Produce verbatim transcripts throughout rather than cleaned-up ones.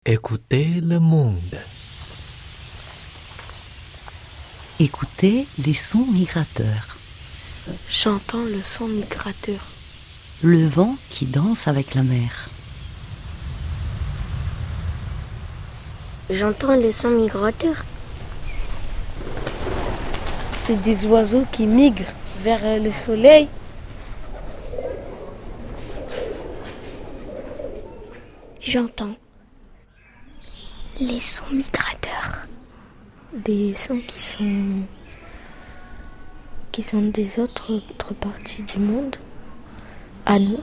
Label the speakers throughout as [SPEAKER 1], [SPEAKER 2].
[SPEAKER 1] Écoutez le monde.
[SPEAKER 2] Écoutez les sons migrateurs.
[SPEAKER 3] J'entends le son migrateur.
[SPEAKER 2] Le vent qui danse avec la mer.
[SPEAKER 3] J'entends les sons migrateurs. C'est des oiseaux qui migrent vers le soleil.
[SPEAKER 4] J'entends les sons migrateurs.
[SPEAKER 3] Des sons qui sont qui sont des autres, autres parties du monde à nous.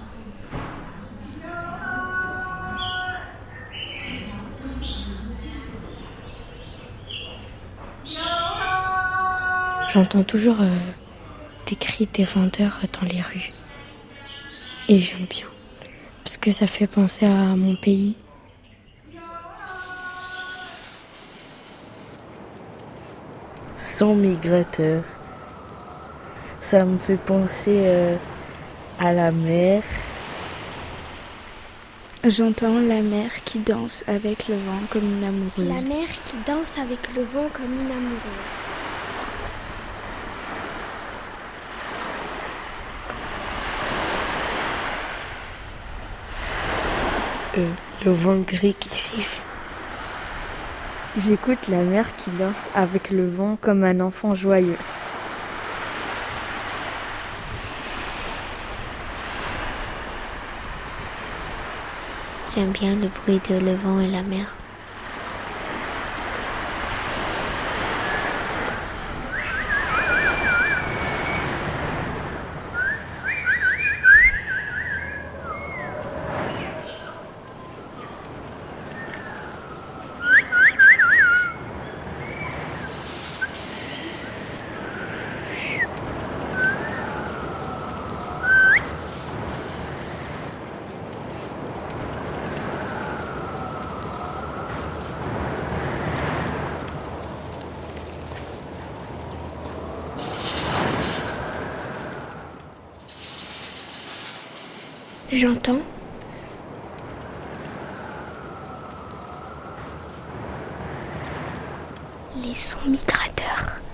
[SPEAKER 3] J'entends toujours euh, des cris des vendeurs dans les rues. Et j'aime bien, parce que ça fait penser à mon pays.
[SPEAKER 5] Son migrateur. Ça me fait penser euh, à la mer.
[SPEAKER 6] J'entends la mer qui danse avec le vent comme une amoureuse.
[SPEAKER 4] La mer qui danse avec le vent comme une amoureuse.
[SPEAKER 5] Euh, le vent gris qui siffle.
[SPEAKER 7] J'écoute la mer qui danse avec le vent comme un enfant joyeux.
[SPEAKER 4] J'aime bien le bruit de le vent et la mer. J'entends les sons migrateurs.